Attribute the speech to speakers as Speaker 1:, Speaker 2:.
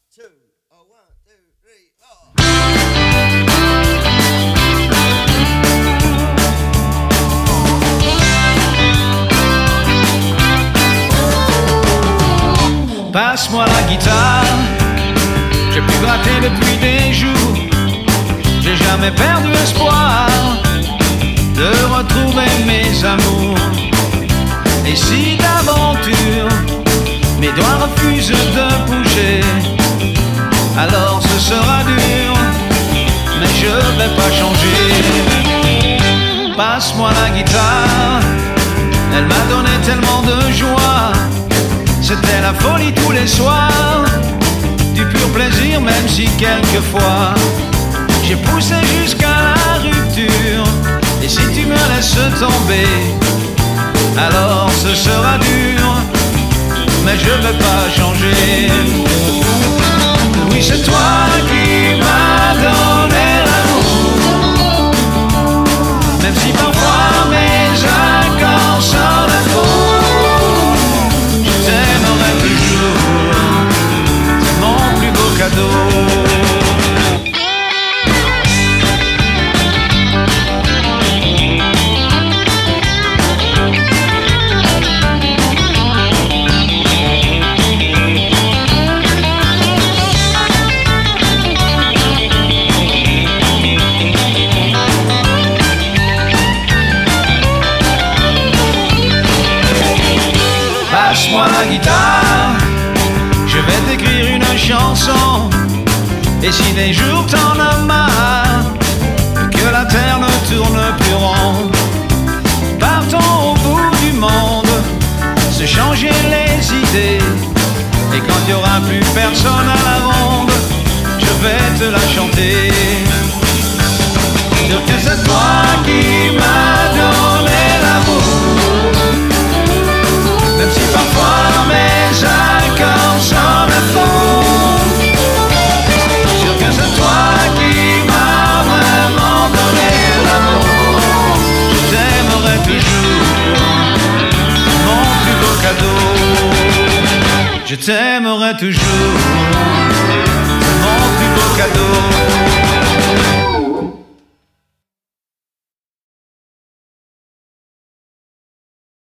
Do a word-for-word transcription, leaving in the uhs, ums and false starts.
Speaker 1: two, oh, one, two, three, four.
Speaker 2: Passe-moi la guitare, j'ai pu gratter depuis des jours. J'ai jamais perdu espoir de retrouver mes amours. Et si d'aventure mes doigts refusent de bouger, alors ce sera dur, mais je vais pas changer. Passe-moi la guitare, elle m'a donné tellement de joie. C'était la folie tous les soirs, du pur plaisir même si quelquefois j'ai poussé jusqu'à la rupture. Et si tu me laisses tomber, alors ce sera dur, mais je vais pas changer. Oui, c'est toi qui m'as donné l'amour, même si parfois mes accords sonnent faux. Je t'aimerai toujours, c'est mon plus beau cadeau. Passe-moi la guitare, je vais t'écrire une chanson. Et si des jours t'en as marre, que la terre ne tourne plus ronde, partons au bout du monde, se changer les idées. Et quand il n'y aura plus personne à la ronde, je vais te la chanter. Dire que c'est toi qui m'as donné l'amour, même si parfois mes accords sonnent faux. Sûr que c'est toi qui m'as vraiment donné l'amour. Je t'aimerai toujours, mon plus beau cadeau. Je t'aimerai toujours, mon plus beau cadeau.